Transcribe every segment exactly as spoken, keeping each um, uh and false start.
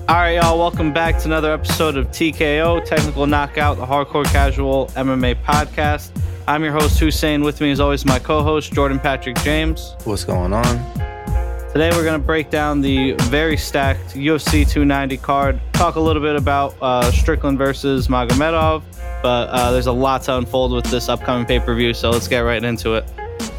All right, y'all, welcome back to another episode of T K O, Technical Knockout, the Hardcore Casual M M A podcast. I'm your host, Hussein. With me, as always, my co-host, Jordan Patrick James. What's going on? Today, we're going to break down the very stacked U F C two ninety card, talk a little bit about uh, Strickland versus Magomedov, but uh, there's a lot to unfold with this upcoming pay-per-view, so let's get right into it.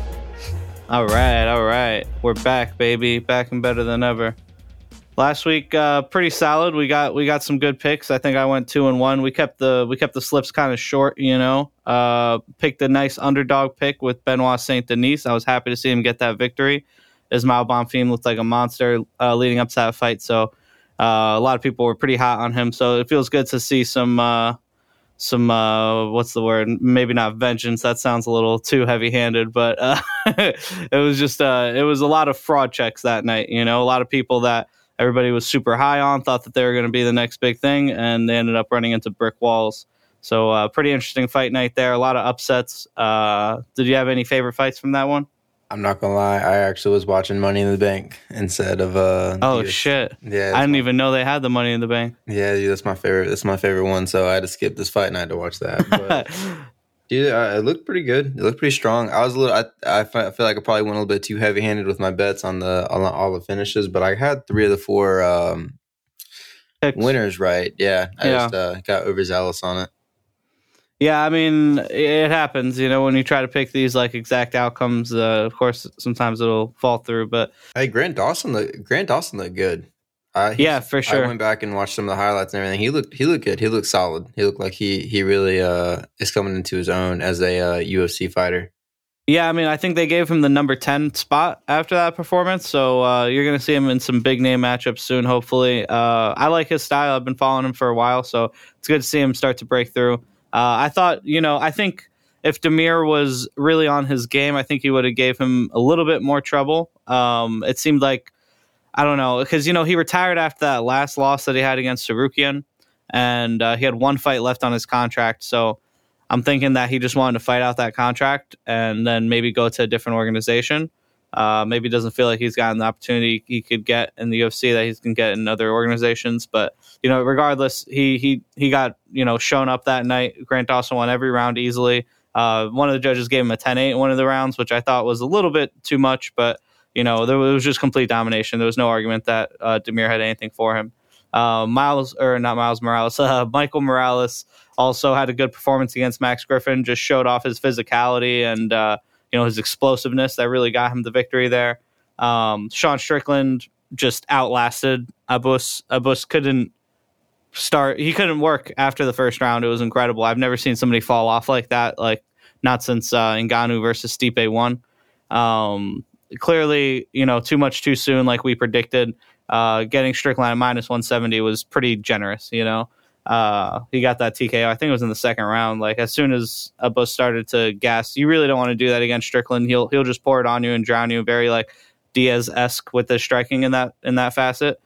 All right, all right. We're back, baby. Back and better than ever. Last week, uh, pretty solid. We got we got some good picks. I think I went two and one. We kept the we kept the slips kind of short, you know. Uh, picked a nice underdog pick with Benoit Saint Denis. I was happy to see him get that victory. Ismail Bonfim looked like a monster uh, leading up to that fight. So uh, a lot of people were pretty hot on him. So it feels good to see some uh, some uh, what's the word? Maybe not vengeance. That sounds a little too heavy handed, but uh, it was just uh, it was a lot of fraud checks that night. You know, a lot of people that everybody was super high on, thought that they were going to be the next big thing, and they ended up running into brick walls. So uh, pretty interesting fight night there. A lot of upsets. Uh, did you have any favorite fights from that one? I'm not going to lie. I actually was watching Money in the Bank instead of... Uh, oh, the, shit. Yeah, I didn't my, even know they had the Money in the Bank. Yeah, dude, that's my favorite. That's my favorite one, so I had to skip this fight night to watch that. But, dude, uh, it looked pretty good. It looked pretty strong. I was a little... I, I feel like I probably went a little bit too heavy-handed with my bets on the on all the finishes, but I had three of the four um, winners right. Yeah, I yeah. just uh, got overzealous on it. Yeah, I mean, it happens, you know, when you try to pick these, like, exact outcomes, uh, of course, sometimes it'll fall through, but... Hey, Grant Dawson, look, Grant Dawson looked good. Uh, yeah, for sure. I went back and watched some of the highlights and everything. He looked he looked good. He looked solid. He looked like he he really uh, is coming into his own as a uh, U F C fighter. Yeah, I mean, I think they gave him the number ten spot after that performance, so uh, you're going to see him in some big-name matchups soon, hopefully. Uh, I like his style. I've been following him for a while, so it's good to see him start to break through. Uh, I thought, you know, I think if Demir was really on his game, I think he would have gave him a little bit more trouble. Um, it seemed like, I don't know, because, you know, he retired after that last loss that he had against Sarukian, and uh, he had one fight left on his contract, so I'm thinking that he just wanted to fight out that contract and then maybe go to a different organization. Uh, maybe doesn't feel like he's gotten the opportunity he could get in the U F C that he can get in other organizations. But, you know, regardless, he he he got, you know, shown up that night. Grant Dawson won every round easily. Uh, one of the judges gave him a ten eight in one of the rounds, which I thought was a little bit too much. But, you know, there was just complete domination. There was no argument that uh, Demir had anything for him. Uh, Miles, or not Miles Morales, uh, Michael Morales also had a good performance against Max Griffin, just showed off his physicality and, uh, you know, his explosiveness that really got him the victory there. Um, Sean Strickland just outlasted Abus. Abus couldn't start. He couldn't work after the first round. It was incredible. I've never seen somebody fall off like that, like not since uh, Ngannou versus Stipe won. Um, clearly, you know, too much too soon, like we predicted. Uh, getting Strickland at minus one seventy was pretty generous, you know. Uh, he got that T K O. I think it was in the second round. Like as soon as Abus started to gas, you really don't want to do that against Strickland. He'll he'll just pour it on you and drown you. Very like Diaz-esque with the striking in that in that facet.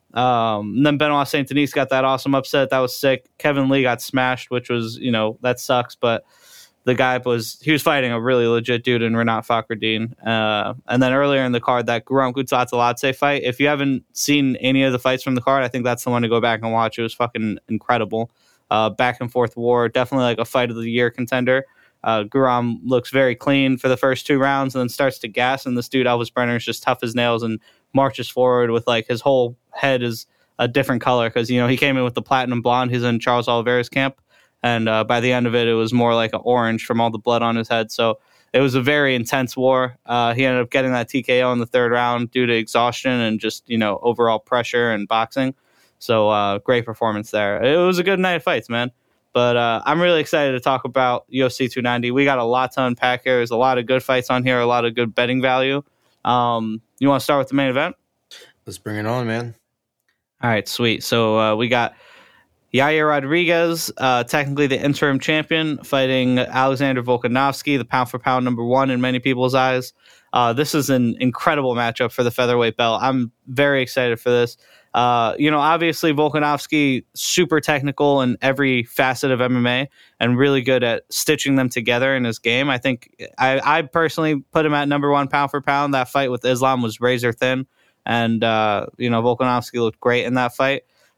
Um, and then Benoit Saint Denis got that awesome upset. That was sick. Kevin Lee got smashed, which was, you know, that sucks. But the guy was he was fighting a really legit dude in Renat Fakhreddin. Uh, and then earlier in the card, that Guram Kutsatzaladzeh fight. If you haven't seen any of the fights from the card, I think that's the one to go back and watch. It was fucking incredible. Uh, back and forth war, definitely like a fight of the year contender. Uh, Guram looks very clean for the first two rounds and then starts to gas. And this dude Elvis Brenner is just tough as nails and marches forward with like his whole head is a different color because, you know, he came in with the platinum blonde. He's in Charles Oliveira's camp. And uh, by the end of it, it was more like an orange from all the blood on his head. So it was a very intense war. Uh, he ended up getting that T K O in the third round due to exhaustion and just, you know, overall pressure and boxing. So uh, great performance there. It was a good night of fights, man. But uh, I'm really excited to talk about U F C two ninety. We got a lot to unpack here. There's a lot of good fights on here, a lot of good betting value. Um, you want to start with the main event? Let's bring it on, man. All right, sweet. So uh, we got Yair Rodriguez, uh, technically the interim champion, fighting Alexander Volkanovski, the pound-for-pound number one in many people's eyes. Uh, this is an incredible matchup for the featherweight belt. I'm very excited for this. Uh, you know, obviously Volkanovski, super technical in every facet of M M A and really good at stitching them together in his game. I think I, I personally put him at number one pound for pound. That fight with Islam was razor thin. And, uh, you know, Volkanovski looked great in that fight.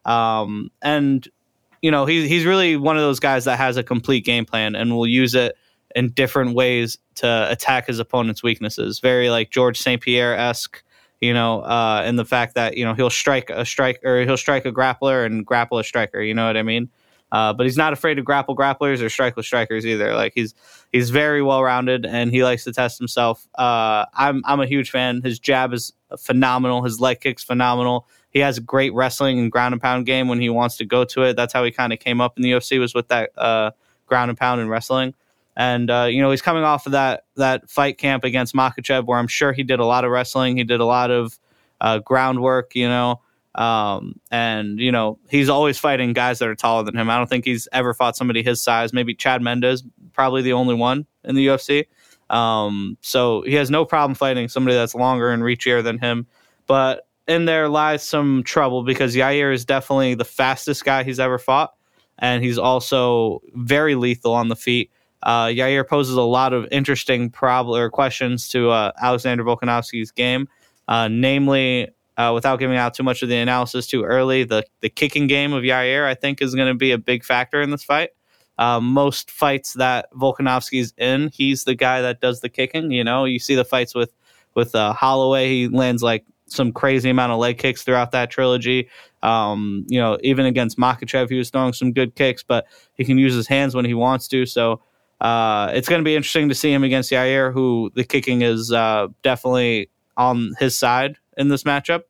Um, and, you know, he, he's really one of those guys that has a complete game plan and will use it in different ways to attack his opponent's weaknesses. Very like George Saint Pierre-esque, you know, uh, in the fact that, you know, he'll strike a strike or he'll strike a grappler and grapple a striker. You know what I mean? Uh, but he's not afraid to grapple grapplers or strike with strikers either. Like he's he's very well rounded and he likes to test himself. Uh, I'm I'm a huge fan. His jab is phenomenal. His leg kick's phenomenal. He has a great wrestling and ground and pound game when he wants to go to it. That's how he kind of came up in the U F C, was with that uh, ground and pound and wrestling. And uh, you know, he's coming off of that that fight camp against Makhachev, where I'm sure he did a lot of wrestling. He did a lot of uh, groundwork. You know. Um, and, you know, he's always fighting guys that are taller than him. I don't think he's ever fought somebody his size. Maybe Chad Mendes, probably the only one in the U F C. Um, so he has no problem fighting somebody that's longer and reachier than him. But in there lies some trouble because Yair is definitely the fastest guy he's ever fought. And he's also very lethal on the feet. Uh, Yair poses a lot of interesting prob- or questions to uh, Alexander Volkanovski's game, uh, namely... Uh, without giving out too much of the analysis too early, the, the kicking game of Yair, I think, is going to be a big factor in this fight. Uh, most fights that Volkanovski's in, he's the guy that does the kicking. You know, you see the fights with, with uh, Holloway. He lands like some crazy amount of leg kicks throughout that trilogy. Um, you know, even against Makhachev, he was throwing some good kicks, but he can use his hands when he wants to. So uh, it's going to be interesting to see him against Yair, who the kicking is uh, definitely on his side in this matchup.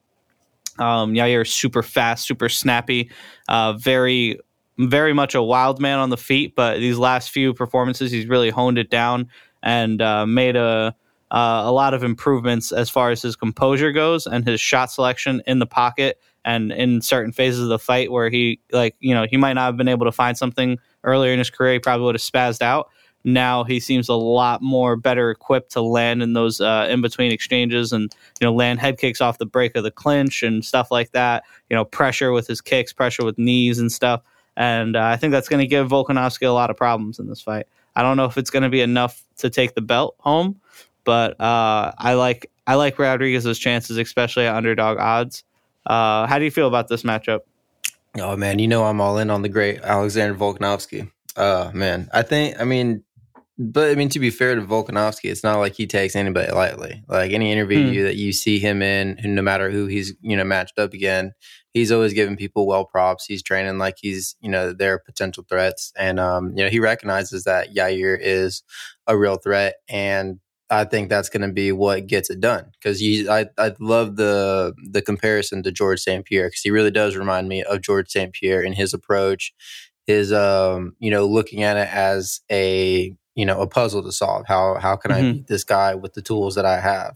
Um, Yair is super fast, super snappy, uh, very, very much a wild man on the feet. But these last few performances, he's really honed it down and uh, made a uh, a lot of improvements as far as his composure goes and his shot selection in the pocket and in certain phases of the fight where he, like, you know, he might not have been able to find something earlier in his career. He probably would have spazzed out. Now he seems a lot more better equipped to land in those uh, in-between exchanges and, you know, land head kicks off the break of the clinch and stuff like that. You know, pressure with his kicks, pressure with knees and stuff. And uh, I think that's going to give Volkanovski a lot of problems in this fight. I don't know if it's going to be enough to take the belt home, but uh, I like I like Rodriguez's chances, especially at underdog odds. Uh, how do you feel about this matchup? Oh, man, you know I'm all in on the great Alexander Volkanovski. Uh, man, I think, I mean... But, I mean, to be fair to Volkanovski, it's not like he takes anybody lightly. Like, any interview mm. that you see him in, no matter who he's, you know, matched up again, he's always giving people well props. He's training like he's, you know, their potential threats. And, um, you know, he recognizes that Yair is a real threat. And I think that's going to be what gets it done. Because I, I love the the comparison to George Saint Pierre, because he really does remind me of George Saint Pierre in his approach, his, um, you know, looking at it as a, you know, a puzzle to solve. How how can mm-hmm. I beat this guy with the tools that I have?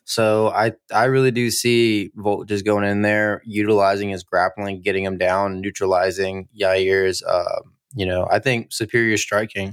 So I I really do see Volt just going in there, utilizing his grappling, getting him down, neutralizing Yair's, uh, you know, I think superior striking.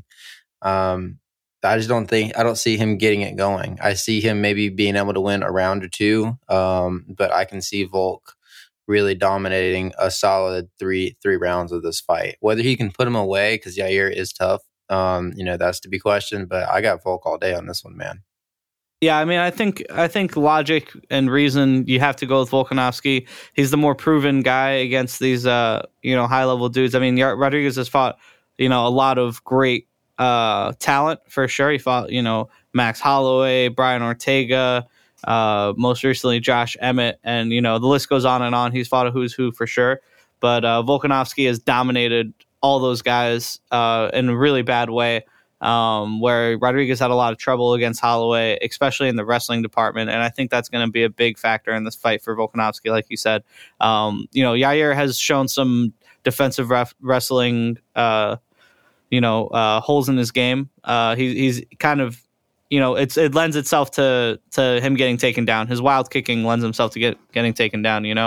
Um, I just don't think, I don't see him getting it going. I see him maybe being able to win a round or two, um, but I can see Volk really dominating a solid three three rounds of this fight. Whether he can put him away, because Yair is tough, Um, you know, that's to be questioned, but I got Volk all day on this one, man. Yeah, I mean, I think I think logic and reason, you have to go with Volkanovski. He's the more proven guy against these, uh, you know, high level dudes. I mean, Rodriguez has fought, you know, a lot of great uh, talent for sure. He fought, you know, Max Holloway, Brian Ortega, uh, most recently Josh Emmett, and you know, the list goes on and on. He's fought a who's who for sure, but uh, Volkanovski has dominated all those guys uh, in a really bad way, um, where Rodriguez had a lot of trouble against Holloway, especially in the wrestling department. And I think that's going to be a big factor in this fight for Volkanovski, like you said. Um, you know, Yair has shown some defensive ref- wrestling, uh, you know, uh, holes in his game. Uh, he, he's kind of, you know, it's it lends itself to to him getting taken down. His wild kicking lends himself to get getting taken down, you know.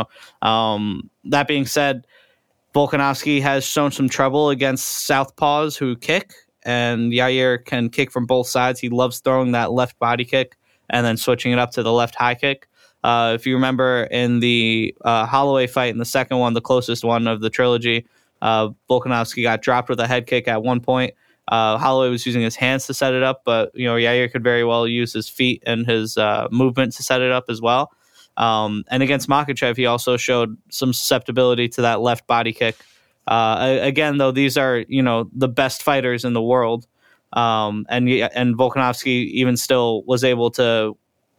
Um, that being said, Volkanovski has shown some trouble against southpaws who kick, and Yair can kick from both sides. He loves throwing that left body kick and then switching it up to the left high kick. Uh, if you remember in the uh, Holloway fight, in the second one, the closest one of the trilogy, uh, Volkanovski got dropped with a head kick at one point. Uh, Holloway was using his hands to set it up, but you know, Yair could very well use his feet and his uh, movement to set it up as well. Um, and against Makhachev, he also showed some susceptibility to that left body kick. Uh, again, though, these are, you know, the best fighters in the world. Um, and and Volkanovski even still was able to,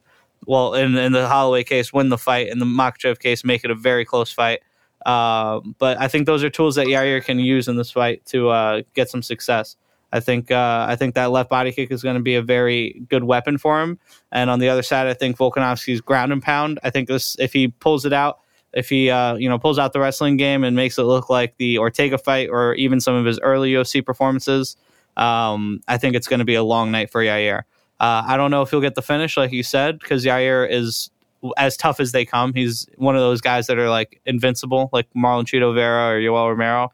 well, in, in the Holloway case, win the fight. In the Makhachev case, make it a very close fight. Uh, but I think those are tools that Yair can use in this fight to uh, get some success. I think uh, I think that left body kick is going to be a very good weapon for him. And on the other side, I think Volkanovski's ground and pound. I think this, if he pulls it out, if he uh, you know pulls out the wrestling game and makes it look like the Ortega fight or even some of his early U F C performances, um, I think it's going to be a long night for Yair. Uh, I don't know if he'll get the finish, like you said, because Yair is as tough as they come. He's one of those guys that are like invincible, like Marlon Chito Vera or Yoel Romero.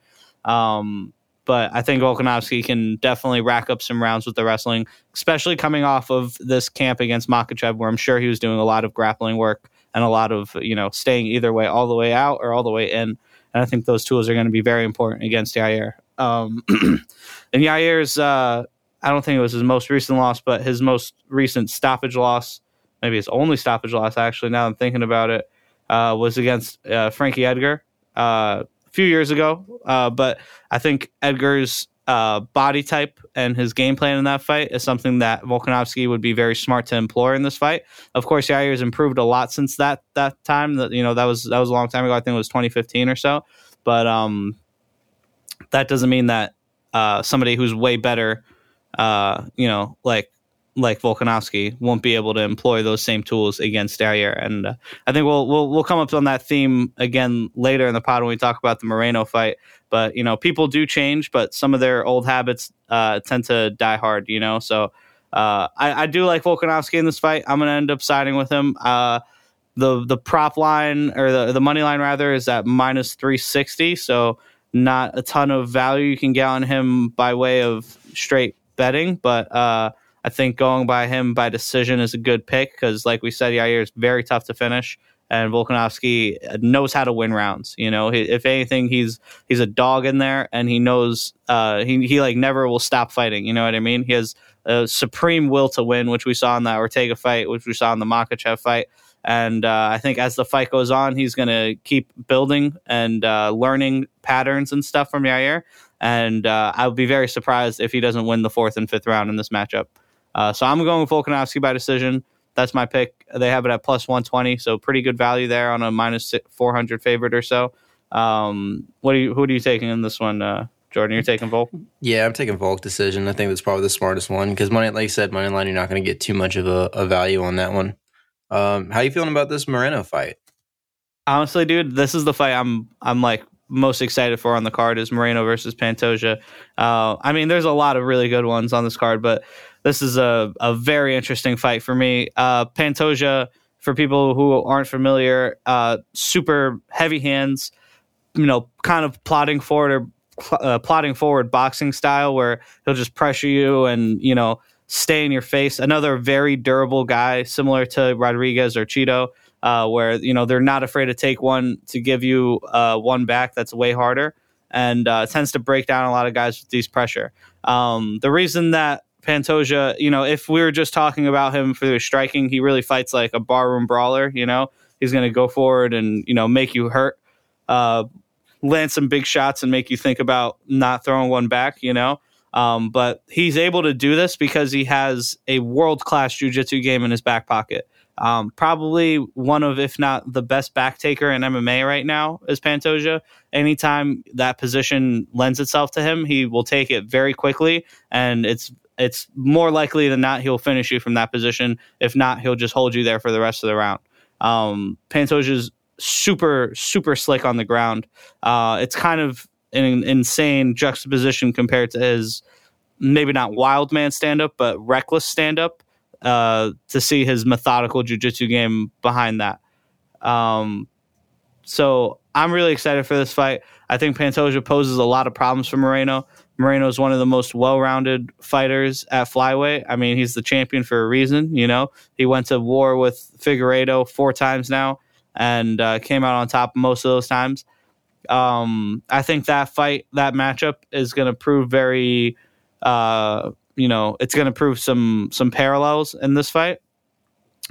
Um, but I think Volkanovski can definitely rack up some rounds with the wrestling, especially coming off of this camp against Makhachev, where I'm sure he was doing a lot of grappling work and a lot of, you know, staying either way, all the way out or all the way in. And I think those tools are going to be very important against Yair. Um, and Yair's, uh, I don't think it was his most recent loss, but his most recent stoppage loss, maybe his only stoppage loss, actually, now I'm thinking about it, uh, was against uh, Frankie Edgar uh, a few years ago. Uh, but I think Edgar's uh, body type and his game plan in that fight is something that Volkanovski would be very smart to employ in this fight. Of course, Yair's improved a lot since that that time. That you know that was that was a long time ago. I think it was twenty fifteen or so. But um, that doesn't mean that uh, somebody who's way better, uh, you know, like like Volkanovski, won't be able to employ those same tools against Yair. And uh, I think we'll we'll we'll come up on that theme again later in the pod when we talk about the Moreno fight. But you know, people do change, but some of their old habits uh, tend to die hard. You know, so uh, I, I do like Volkanovski in this fight. I'm going to end up siding with him. Uh, the the prop line or the the money line rather is at minus three sixty. So not a ton of value you can get on him by way of straight betting, but uh, I think going by him by decision is a good pick because, like we said, Yair is very tough to finish, and Volkanovski knows how to win rounds. You know, he, if anything, he's he's a dog in there, and he knows uh, he he like never will stop fighting. You know what I mean? He has a supreme will to win, which we saw in that Ortega fight, which we saw in the Makhachev fight. And uh, I think as the fight goes on, he's going to keep building and uh, learning patterns and stuff from Yair. And uh, I would be very surprised if he doesn't win the fourth and fifth round in this matchup. Uh, so I'm going with Volkanovski by decision. That's my pick. They have it at plus one twenty, so pretty good value there on a minus four hundred favorite or so. Um, what are you? Who are you taking in this one, uh, Jordan? You're taking Volk? Yeah, I'm taking Volk decision. I think that's probably the smartest one because money, like you said, money line, you're not going to get too much of a, a value on that one. Um, how you feeling about this Moreno fight? Honestly, dude, this is the fight I'm I'm like most excited for on the card is Moreno versus Pantoja. Uh, I mean, there's a lot of really good ones on this card, but this is a, a very interesting fight for me. Uh, Pantoja, for people who aren't familiar, uh, super heavy hands, you know, kind of plodding forward or uh, plodding forward boxing style where he'll just pressure you and, you know, stay in your face. Another very durable guy, similar to Rodriguez or Chito, uh, where, you know, they're not afraid to take one to give you uh, one back that's way harder and uh, tends to break down a lot of guys with these pressure. Um, the reason that Pantoja, you know, if we were just talking about him for his striking, he really fights like a barroom brawler, you know. He's going to go forward and, you know, make you hurt, uh, land some big shots and make you think about not throwing one back, you know. Um, but he's able to do this because he has a world-class jiu-jitsu game in his back pocket. Um, probably one of, if not the best back taker in M M A right now is Pantoja. Anytime that position lends itself to him, he will take it very quickly, and it's it's more likely than not he'll finish you from that position. If not, he'll just hold you there for the rest of the round. Um, Pantoja's super, super slick on the ground. Uh, it's kind of an insane juxtaposition compared to his maybe not wild man stand-up, but reckless stand-up, uh, to see his methodical jiu-jitsu game behind that. Um, so I'm really excited for this fight. I think Pantoja poses a lot of problems for Moreno. Moreno is one of the most well-rounded fighters at flyweight. I mean, he's the champion for a reason, you know. He went to war with Figueiredo four times now and uh, came out on top most of those times. Um, I think that fight, that matchup is going to prove very, uh, you know, it's going to prove some some parallels in this fight.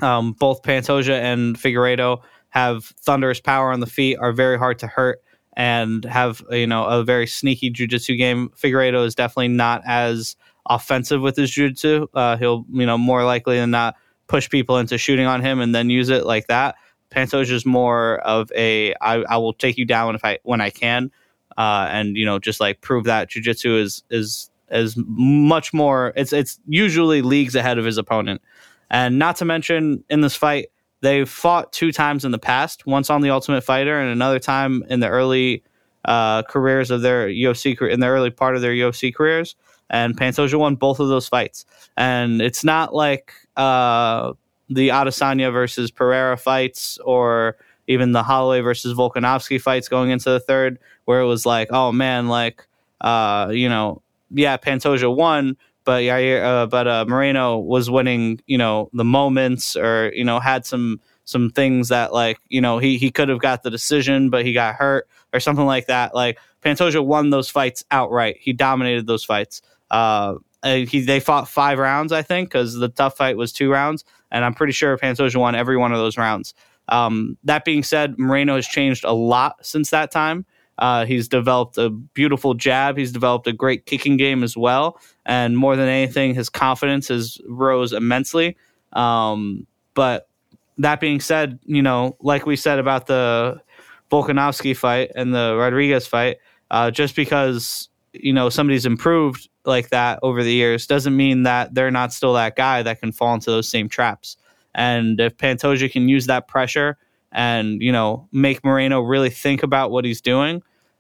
Um, both Pantoja and Figueiredo have thunderous power on the feet, are very hard to hurt, and have, you know, a very sneaky jiu-jitsu game. Figueiredo is definitely not as offensive with his jiu-jitsu. Uh, he'll, you know, more likely than not push people into shooting on him and then use it like that. Pantoja is more of a I, I will take you down if I when I can, uh, and you know, just like prove that jiu-jitsu is is is much more. It's it's usually leagues ahead of his opponent, and not to mention in this fight they've fought two times in the past. Once on the Ultimate Fighter, and another time in the early uh, careers of their U F C in the early part of their U F C careers. And Pantoja won both of those fights, and it's not like uh, the Adesanya versus Pereira fights, or even the Holloway versus Volkanovski fights going into the third, where it was like, oh man, like uh, you know, yeah, Pantoja won, but yeah, uh, but uh, Moreno was winning, you know, the moments, or you know, had some some things that like, you know, he he could have got the decision, but he got hurt or something like that. Like Pantoja won those fights outright. He dominated those fights. Uh, he they fought five rounds, I think, because the tough fight was two rounds, and I'm pretty sure Pantoja won every one of those rounds. Um, that being said, Moreno has changed a lot since that time. Uh, he's developed a beautiful jab. He's developed a great kicking game as well, and more than anything, his confidence has rose immensely. Um, but that being said, you know, like we said about the Volkanovski fight and the Rodriguez fight, uh, just because you know somebody's improved like that over the years doesn't mean that they're not still that guy that can fall into those same traps. And if Pantoja can use that pressure and, you know, make Moreno really think about what he's doing,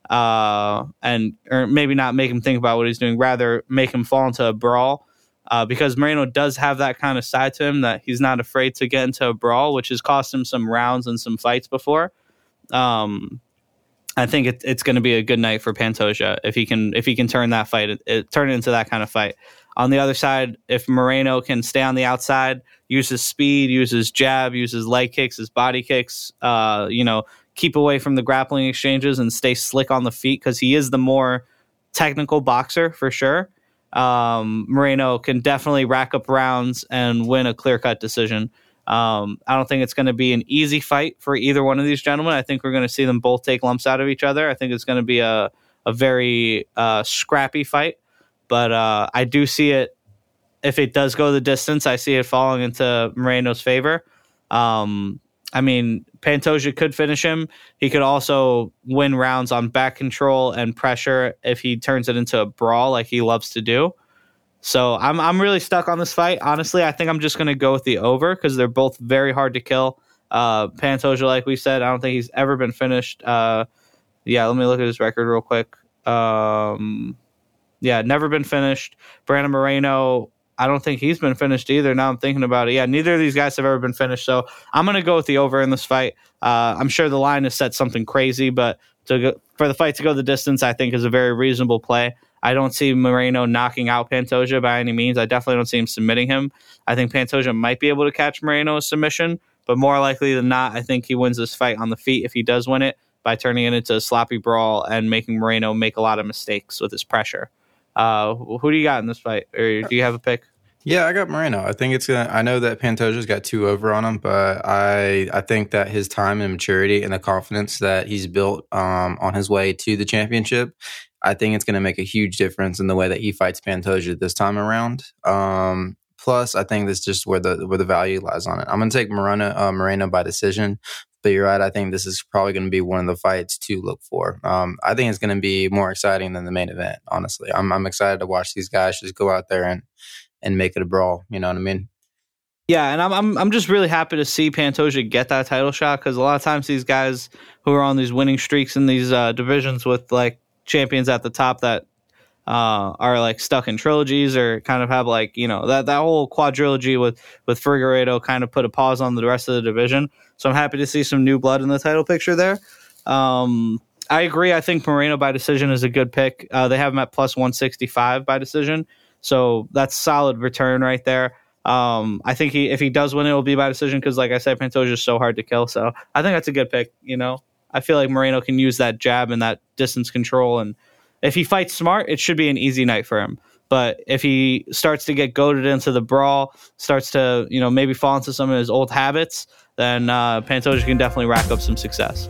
uh, and or maybe not make him think about what he's doing, rather make him fall into a brawl, uh, because Moreno does have that kind of side to him that he's not afraid to get into a brawl, which has cost him some rounds and some fights before. Um, I think it, it's going to be a good night for Pantoja if he can if he can turn that fight it, it, turn it into that kind of fight. On the other side, if Moreno can stay on the outside, use his speed, use his jab, use his leg kicks, his body kicks, uh, you know, keep away from the grappling exchanges and stay slick on the feet, because he is the more technical boxer for sure. Um, Moreno can definitely rack up rounds and win a clear-cut decision. Um, I don't think it's going to be an easy fight for either one of these gentlemen. I think we're going to see them both take lumps out of each other. I think it's going to be a, a very uh, scrappy fight. But uh, I do see it, if it does go the distance, I see it falling into Moreno's favor. Um, I mean, Pantoja could finish him. He could also win rounds on back control and pressure if he turns it into a brawl like he loves to do. So I'm I'm really stuck on this fight. Honestly, I think I'm just going to go with the over because they're both very hard to kill. Uh, Pantoja, like we said, I don't think he's ever been finished. Uh, yeah, let me look at his record real quick. Um, yeah, never been finished. Brandon Moreno, I don't think he's been finished either. Now I'm thinking about it. Yeah, neither of these guys have ever been finished. So I'm going to go with the over in this fight. Uh, I'm sure the line is set something crazy, but to go, for the fight to go the distance, I think is a very reasonable play. I don't see Moreno knocking out Pantoja by any means. I definitely don't see him submitting him. I think Pantoja might be able to catch Moreno's submission, but more likely than not, I think he wins this fight on the feet if he does win it, by turning it into a sloppy brawl and making Moreno make a lot of mistakes with his pressure. Uh, who do you got in this fight? Or do you have a pick? Yeah, I got Moreno. I think it's gonna. I know that Pantoja's got two over on him, but I I think that his time and maturity and the confidence that he's built um, on his way to the championship, I think it's going to make a huge difference in the way that he fights Pantoja this time around. Um, plus, I think that's just where the where the value lies on it. I'm going to take Moreno uh, Moreno by decision. But you're right. I think this is probably going to be one of the fights to look for. Um, I think it's going to be more exciting than the main event. Honestly, I'm I'm excited to watch these guys just go out there and. and make it a brawl, you know what I mean? Yeah, and I'm I'm I'm just really happy to see Pantoja get that title shot, because a lot of times these guys who are on these winning streaks in these uh, divisions with like champions at the top that uh, are like stuck in trilogies, or kind of have like, you know, that, that whole quadrilogy with with Figueiredo kind of put a pause on the rest of the division. So I'm happy to see some new blood in the title picture there. Um, I agree. I think Moreno by decision is a good pick. Uh, they have him at plus one sixty-five by decision. So that's solid return right there. Um, I think he, if he does win, it will be by decision because, like I said, Pantoja is so hard to kill. So I think that's a good pick. You know, I feel like Moreno can use that jab and that distance control, and if he fights smart, it should be an easy night for him. But if he starts to get goaded into the brawl, starts to, you know, maybe fall into some of his old habits, then uh, Pantoja can definitely rack up some success.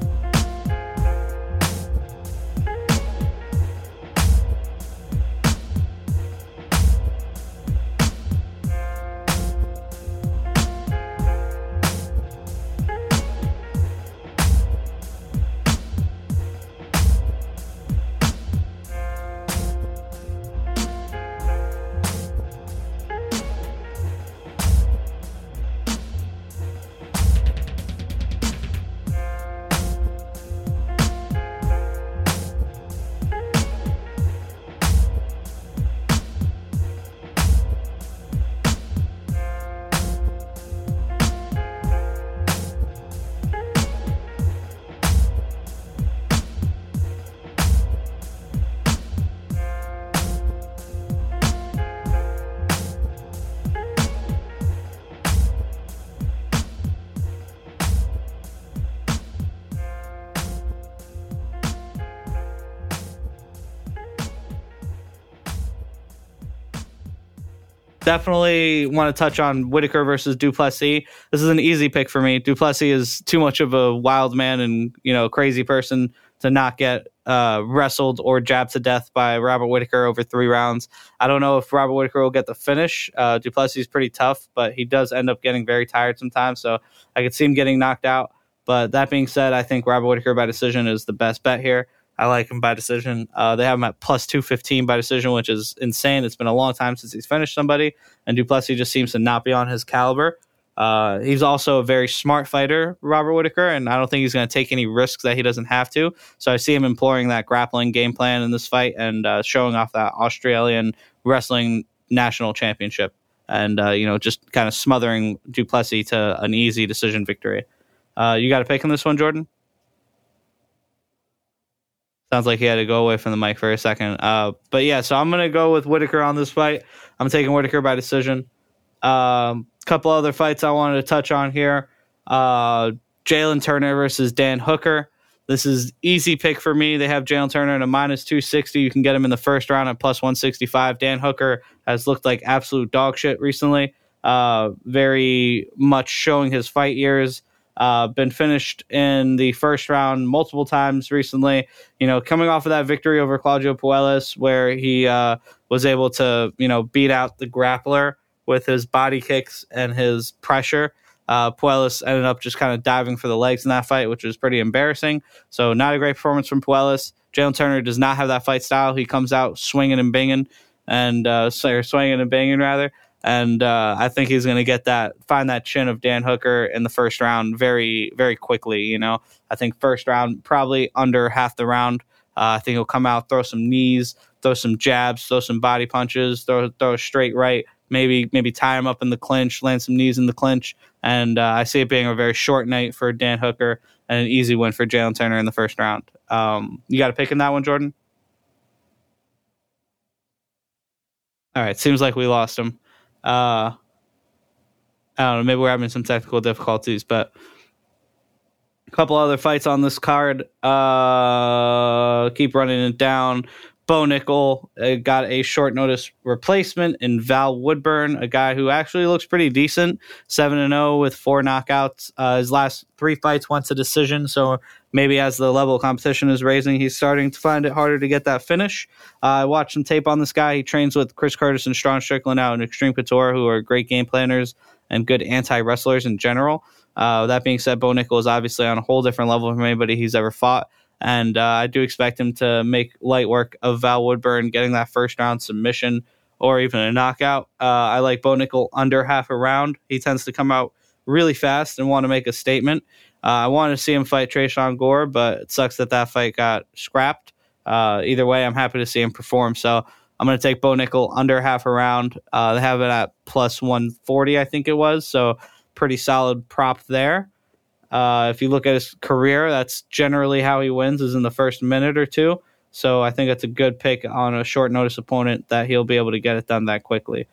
Definitely want to touch on Whitaker versus Du Plessis. This is an easy pick for me. Du Plessis is too much of a wild man and, you know, crazy person to not get uh, wrestled or jabbed to death by Robert Whitaker over three rounds. I don't know if Robert Whitaker will get the finish. Uh, Du Plessis is pretty tough, but he does end up getting very tired sometimes, so I could see him getting knocked out. But that being said, I think Robert Whitaker by decision is the best bet here. I like him by decision. Uh, they have him at plus two fifteen by decision, which is insane. It's been a long time since he's finished somebody, and Du Plessis just seems to not be on his caliber. Uh, he's also a very smart fighter, Robert Whitaker, and I don't think he's going to take any risks that he doesn't have to. So I see him employing that grappling game plan in this fight and uh, showing off that Australian wrestling national championship and, uh, you know, just kind of smothering Du Plessis to an easy decision victory. Uh, you got a pick on this one, Jordan? Sounds like he had to go away from the mic for a second. Uh, but yeah, so I'm going to go with Whitaker on this fight. I'm taking Whitaker by decision. A um, couple other fights I wanted to touch on here. Uh, Jalen Turner versus Dan Hooker. This is easy pick for me. They have Jalen Turner at a minus two sixty. You can get him in the first round at plus one sixty-five. Dan Hooker has looked like absolute dog shit recently. Uh, very much showing his fight years. Uh, been finished in the first round multiple times recently. You know, coming off of that victory over Claudio Puelles, where he uh, was able to, you know, beat out the grappler with his body kicks and his pressure. Uh, Puelles ended up just kind of diving for the legs in that fight, which was pretty embarrassing. So not a great performance from Puelles. Jalen Turner does not have that fight style. He comes out swinging and banging, and uh, or swinging and banging rather. And uh, I think he's going to get that, find that chin of Dan Hooker in the first round very, very quickly. You know, I think first round, probably under half the round. Uh, I think he'll come out, throw some knees, throw some jabs, throw some body punches, throw, throw a straight right, maybe, maybe tie him up in the clinch, land some knees in the clinch. And uh, I see it being a very short night for Dan Hooker and an easy win for Jalen Turner in the first round. Um, you got a pick in that one, Jordan? All right. Seems like we lost him. Uh, I don't know, maybe we're having some technical difficulties, but a couple other fights on this card. Uh, keep running it down. Bo Nickel uh, got a short notice replacement in Val Woodburn, a guy who actually looks pretty decent, seven and oh with four knockouts. Uh, his last three fights went to decision, so maybe as the level of competition is raising, he's starting to find it harder to get that finish. Uh, I watched some tape on this guy. He trains with Chris Curtis and Sean Strickland out in Extreme Couture, who are great game planners and good anti-wrestlers in general. Uh, that being said, Bo Nickel is obviously on a whole different level from anybody he's ever fought. And uh, I do expect him to make light work of Val Woodburn, getting that first round submission or even a knockout. Uh, I like Bo Nickel under half a round. He tends to come out really fast and want to make a statement. Uh, I wanted to see him fight Tresean Gore, but it sucks that that fight got scrapped. Uh, either way, I'm happy to see him perform. So I'm going to take Bo Nickel under half a round. Uh, they have it at plus one forty, I think it was. So pretty solid prop there. Uh, if you look at his career, that's generally how he wins, is in the first minute or two. So I think it's a good pick on a short notice opponent that he'll be able to get it done that quickly.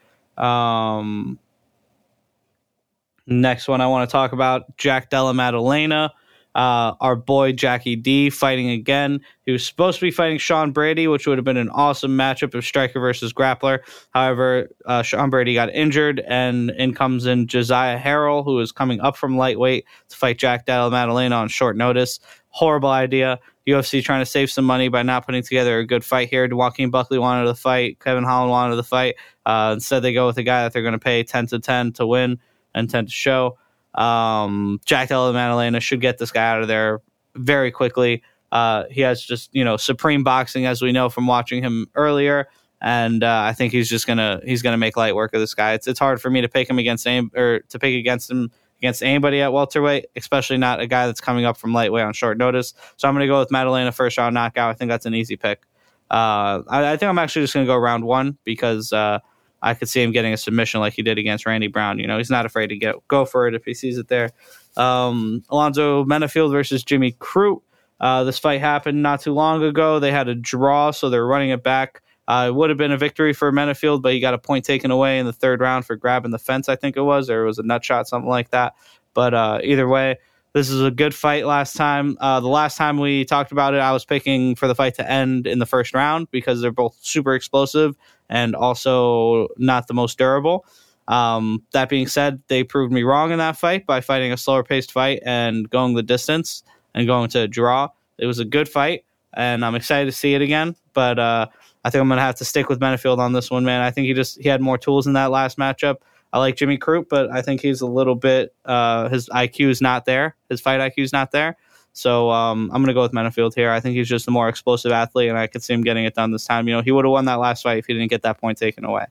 Um, next one I want to talk about, Jack Della Maddalena. Uh, Uh, our boy Jackie D fighting again. He was supposed to be fighting Sean Brady, which would have been an awesome matchup of striker versus grappler. However, uh, Sean Brady got injured, and in comes in Josiah Harrell, who is coming up from lightweight to fight Jack Della Maddalena on short notice. Horrible idea. U F C trying to save some money by not putting together a good fight here. Joaquin Buckley wanted the fight. Kevin Holland wanted the fight. Uh, instead, they go with a guy that they're going to pay ten to ten to win and ten to show. Um, Jack Della Maddalena should get this guy out of there very quickly. Uh, he has just, you know, supreme boxing, as we know from watching him earlier. And uh, I think he's just gonna he's gonna make light work of this guy. It's it's hard for me to pick him against any, or to pick against him against anybody at welterweight, especially not a guy that's coming up from lightweight on short notice. So I'm gonna go with Maddalena first round knockout. I think that's an easy pick. Uh, I, I think I'm actually just gonna go round one because uh, I could see him getting a submission like he did against Randy Brown. You know, he's not afraid to get go for it if he sees it there. Um, Alonzo Menafield versus Jimmy Crute. Uh, this fight happened not too long ago. They had a draw, so they're running it back. Uh, it would have been a victory for Menafield, but he got a point taken away in the third round for grabbing the fence, I think it was, or it was a nut shot, something like that. But uh, either way, this is a good fight last time. Uh, the last time we talked about it, I was picking for the fight to end in the first round because they're both super explosive and also not the most durable. Um, that being said, they proved me wrong in that fight by fighting a slower paced fight and going the distance and going to a draw. It was a good fight, and I'm excited to see it again. But uh, I think I'm going to have to stick with Menafield on this one, man. I think he just he had more tools in that last matchup. I like Jimmy Crute, but I think he's a little bit uh, his I Q is not there. His fight I Q is not there. So um, I'm going to go with Menafield here. I think he's just a more explosive athlete, and I could see him getting it done this time. You know, he would have won that last fight if he didn't get that point taken away.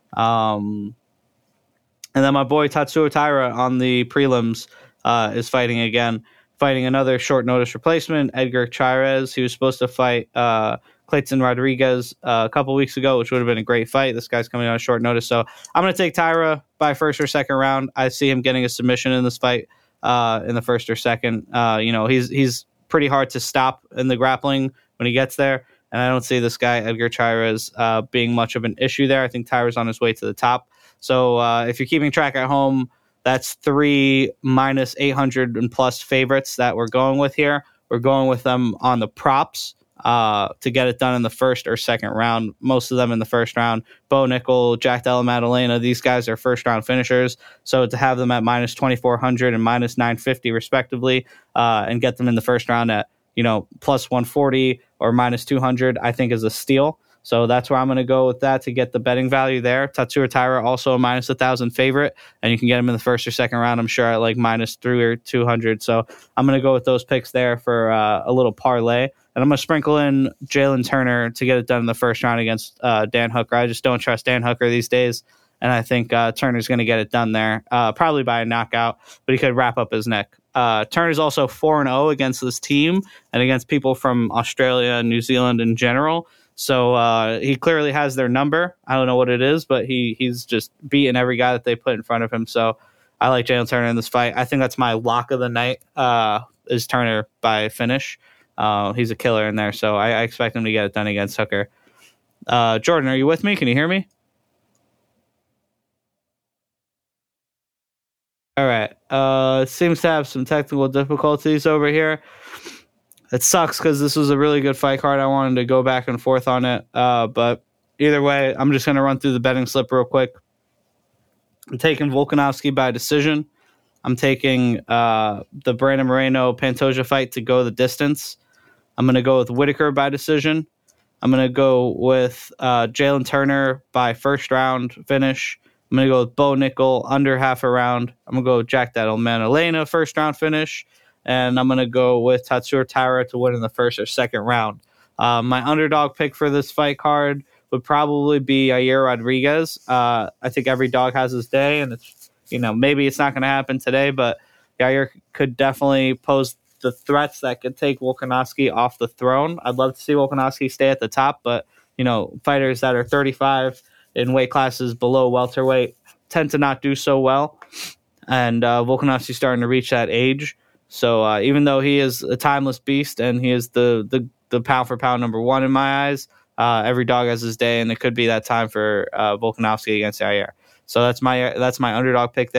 Um, and then my boy Tatsuo Taira on the prelims uh, is fighting again, fighting another short notice replacement, Edgar Chairez. He was supposed to fight uh, Clayton Rodriguez uh, a couple weeks ago, which would have been a great fight. This guy's coming on short notice. So I'm going to take Taira by first or second round. I see him getting a submission in this fight uh, in the first or second. Uh, you know, he's he's pretty hard to stop in the grappling when he gets there. And I don't see this guy, Edgar Chairez, uh, being much of an issue there. I think Taira's on his way to the top. So uh, if you're keeping track at home, that's three minus eight hundred and plus favorites that we're going with here. We're going with them on the props uh, to get it done in the first or second round. Most of them in the first round. Bo Nickel, Jack Della Maddalena, these guys are first round finishers. So to have them at minus twenty-four hundred and minus nine fifty respectively, uh, and get them in the first round at, you know, plus one forty or minus two hundred, I think is a steal. So that's where I'm going to go with that to get the betting value there. Tatsuo Taira also a minus one thousand favorite, and you can get him in the first or second round, I'm sure, at like minus three or two hundred. So I'm going to go with those picks there for uh, a little parlay. And I'm going to sprinkle in Jalen Turner to get it done in the first round against uh, Dan Hooker. I just don't trust Dan Hooker these days, and I think uh, Turner's going to get it done there, uh, probably by a knockout, but he could wrap up his neck. Uh, Turner's also four and oh against this team and against people from Australia and New Zealand in general. So uh, he clearly has their number. I don't know what it is, but he he's just beating every guy that they put in front of him. So I like Jalen Turner in this fight. I think that's my lock of the night uh, is Turner by finish. Uh, he's a killer in there, so I, I expect him to get it done against Hooker. Uh, Jordan, are you with me? Can you hear me? All right. Uh, seems to have some technical difficulties over here. It sucks because this was a really good fight card. I wanted to go back and forth on it. Uh, but either way, I'm just going to run through the betting slip real quick. I'm taking Volkanovski by decision. I'm taking uh, the Brandon Moreno-Pantoja fight to go the distance. I'm going to go with Whitaker by decision. I'm going to go with uh, Jalen Turner by first round finish. I'm going to go with Bo Nickel under half a round. I'm going to go with Jack Della Maddalena first round finish. And I'm going to go with Tatsuo Taira to win in the first or second round. Uh, my underdog pick for this fight card would probably be Yair Rodriguez. Uh, I think every dog has his day, and it's, you know, maybe it's not going to happen today, but Yair could definitely pose the threats that could take Volkanovski off the throne. I'd love to see Volkanovski stay at the top, but, you know, fighters that are thirty-five in weight classes below welterweight tend to not do so well, and uh, Volkanovski's starting to reach that age. So uh, even though he is a timeless beast and he is the the, the pound for pound number one in my eyes, uh, every dog has his day, and it could be that time for uh, Volkanovski against Yair. So that's my that's my underdog pick there.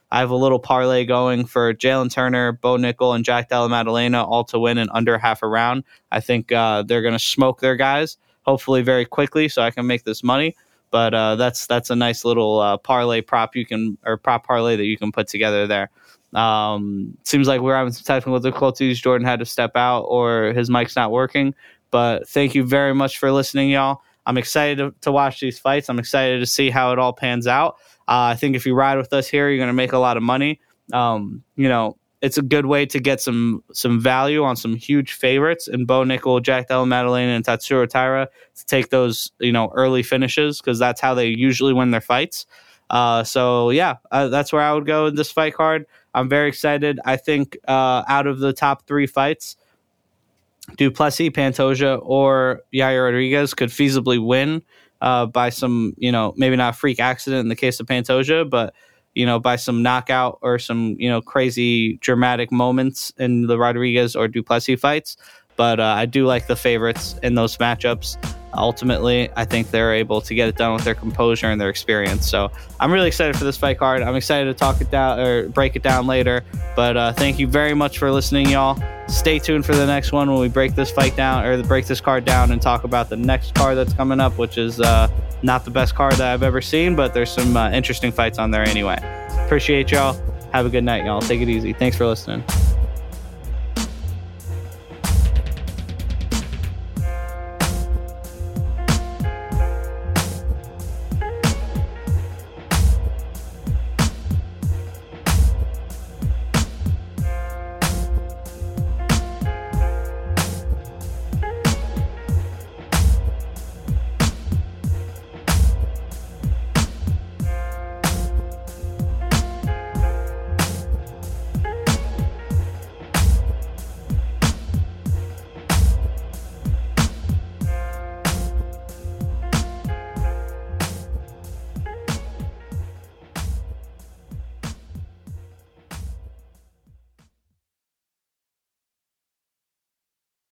I have a little parlay going for Jalen Turner, Bo Nickel, and Jack Della Maddalena all to win in under half a round. I think uh, they're going to smoke their guys, hopefully very quickly, so I can make this money. But uh, that's that's a nice little uh, parlay prop you can or prop parlay that you can put together there. Um, seems like we're having some technical difficulties. Jordan had to step out, or his mic's not working. But thank you very much for listening, y'all. I'm excited to, to watch these fights. I'm excited to see how it all pans out. Uh, I think if you ride with us here, you're going to make a lot of money. Um, you know, it's a good way to get some some value on some huge favorites in Bo Nickel, Jack Della Maddalena, and Tatsuro Taira to take those, you know, early finishes, because that's how they usually win their fights. Uh, so, yeah, uh, that's where I would go in this fight card. I'm very excited. I think uh, out of the top three fights, du Plessis, Pantoja, or Yair Rodriguez could feasibly win uh, by some, you know, maybe not a freak accident in the case of Pantoja, but, you know, by some knockout or some, you know, crazy dramatic moments in the Rodriguez or du Plessis fights. But uh, I do like the favorites in those matchups. Ultimately, I think they're able to get it done with their composure and their experience. So I'm really excited for this fight card. I'm excited to talk it down or break it down later. But uh, thank you very much for listening, y'all. Stay tuned for the next one when we break this fight down or break this card down and talk about the next card that's coming up, which is uh, not the best card that I've ever seen, but there's some uh, interesting fights on there anyway. Appreciate y'all. Have a good night, y'all. Take it easy. Thanks for listening.